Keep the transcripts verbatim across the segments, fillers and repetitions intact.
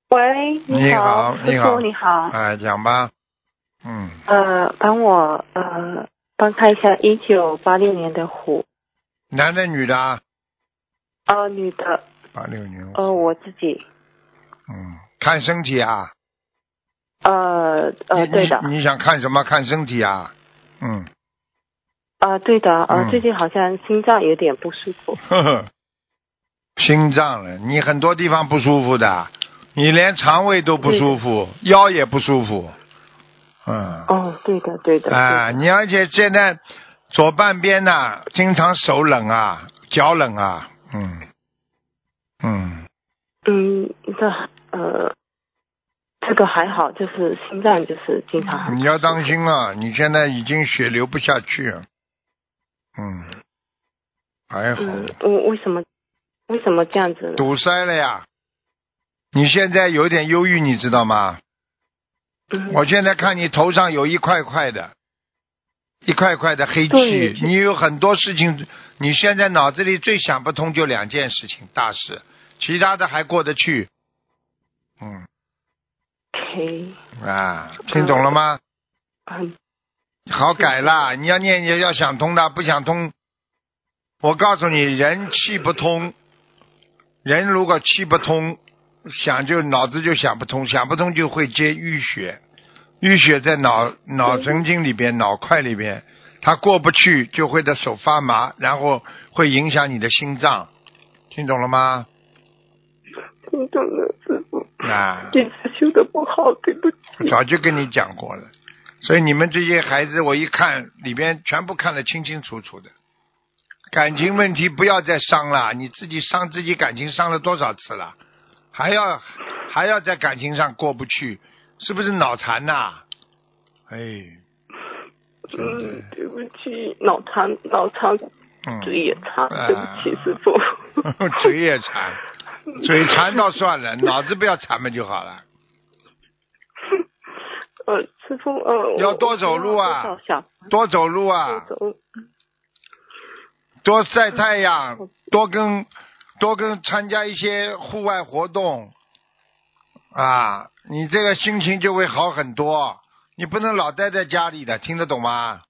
喂， 你好， 你好， 你好， 哎，讲吧。嗯。 呃，帮我呃帮看一下一九八六年的虎。 男的女的啊？ 呃，女的。 八六年。 呃，我自己。 嗯，看身体啊。 呃呃，对的。 你你想看什么？看身体啊？嗯。 啊、呃，对的。呃、 嗯， 最近好像心脏有点不舒服。 呵呵。心脏了，你很多地方不舒服的，你连肠胃都不舒服，腰也不舒服。嗯。 哦，对的，对的。 啊，你而且现在左半边呐、经常手冷啊，脚冷啊，嗯。嗯。 嗯，这呃，这个还好，就是心脏就是经常很。 你要当心啊！你现在已经血流不下去了。嗯。还好。 嗯，我为什么为什么这样子呢？ 堵塞了呀！你现在有点忧郁，你知道吗？ 嗯。 我现在看你头上有一块块的，一块块的黑气，你有很多事情，你现在脑子里最想不通就两件事情，大事，其他的还过得去。嗯。 OK。 啊，听懂了吗？ 嗯。 好改啦，你要念也要想通的，不想通，我告诉你，人气不通，人如果气不通，想就脑子就想不通，想不通就会接淤血，淤血在脑脑神经里边、脑块里边，它过不去就会的手发麻，然后会影响你的心脏，听懂了吗？ 听懂了，师父。 啊， 检查修的不好，对不起。 早就跟你讲过了，所以你们这些孩子，我一看里边全部看得清清楚楚的。感情问题不要再伤了，你自己伤自己感情伤了多少次了，还要还要在感情上过不去，是不是脑残呐、啊？哎， 嗯，对不起，脑残，脑残，嘴也馋， 嗯、 对不起，师父。 嘴也馋，嘴馋倒算了，脑子不要馋嘛就好了。 呃，师父，呃， 要多走路啊，多走路啊，多晒太阳，多跟多跟参加一些户外活动啊，你这个心情就会好很多。你不能老待在家里的，听得懂吗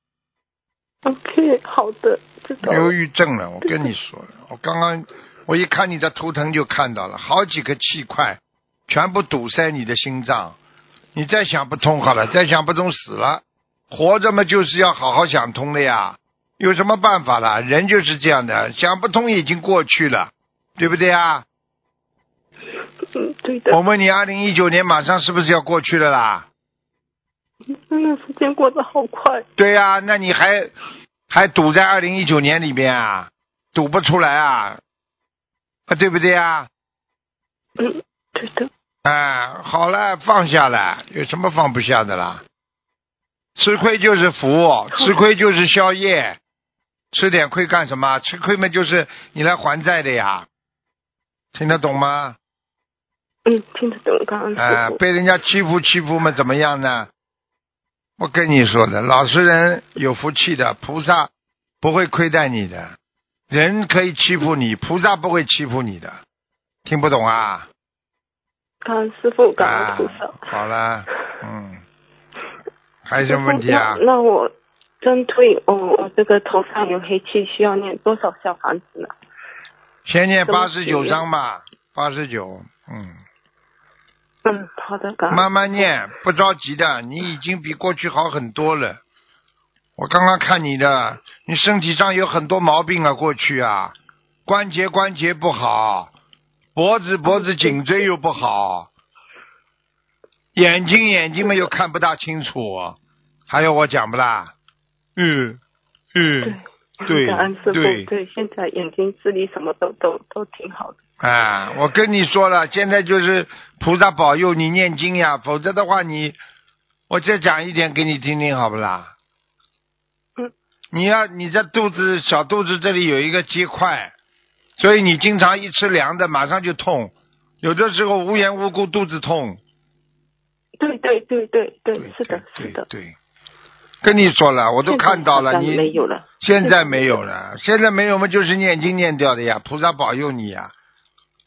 ？OK， 好的，知道了。 忧郁症了，我跟你说了，我刚刚我一看你的图腾就看到了，好几个气块全部堵塞你的心脏，你再想不通好了，再想不通死了。活着嘛就是要好好想通的呀，有什么办法啦？人就是这样的，想不通已经过去了，对不对啊？ 嗯，对的。 我问你，二零一九年马上是不是要过去了啦？ 真的时间过得好快。 对呀、啊，那你还还堵在二零一九年里边啊？堵不出来啊？啊，对不对啊？ 嗯，对的。 啊，好了，放下了，有什么放不下的啦？吃亏就是福，吃亏就是宵夜，吃点亏干什么？吃亏嘛就是你来还债的呀，听得懂吗？ 嗯，听得懂，刚刚师父。 啊，被人家欺负欺负嘛怎么样呢？我跟你说的，老实人有福气的，菩萨不会亏待你的。人可以欺负你，菩萨不会欺负你的。听不懂啊？ 感恩师父，感恩菩萨。 啊、好了，嗯，还有什么问题啊？ 那, 那我针对哦，我这个头上有黑气，需要念多少小房子呢？ 先念八十九章吧，八十九，嗯。 嗯，好的，感恩。 慢慢念，不着急的，你已经比过去好很多了。我刚刚看你的，你身体上有很多毛病啊，过去啊，关节关节不好，脖子脖子颈椎又不好，眼睛眼睛嘛又看不大清楚，还有我讲不啦？嗯嗯，对感恩师父， 对对，现在眼睛视力什么都都都挺好的。 啊，我跟你说了，现在就是菩萨保佑你念经呀，否则的话你，我再讲一点给你听听好不啦？ 嗯。 你要你这肚子小肚子这里有一个结块，所以你经常一吃凉的马上就痛，有的时候无缘无故肚子痛。 对对对对对，是的，是的。 对，跟你说了，我都看到了，你没有了， 现在没有了，现在没有嘛，就是念经念掉的呀，菩萨保佑你呀。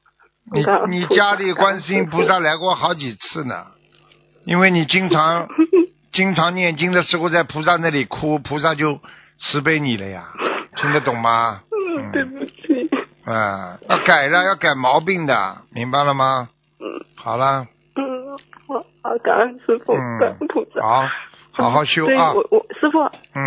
你你家里观世音菩萨来过好几次呢，因为你经常经常念经的时候在菩萨那里哭，菩萨就慈悲你了呀，听得懂吗？ 嗯，对不起。 啊，要改了，要改毛病的，明白了吗？ 嗯。 好了。 嗯，好，好，感恩师傅，感恩菩萨。 好，好好修啊。 所以我我师傅。 嗯。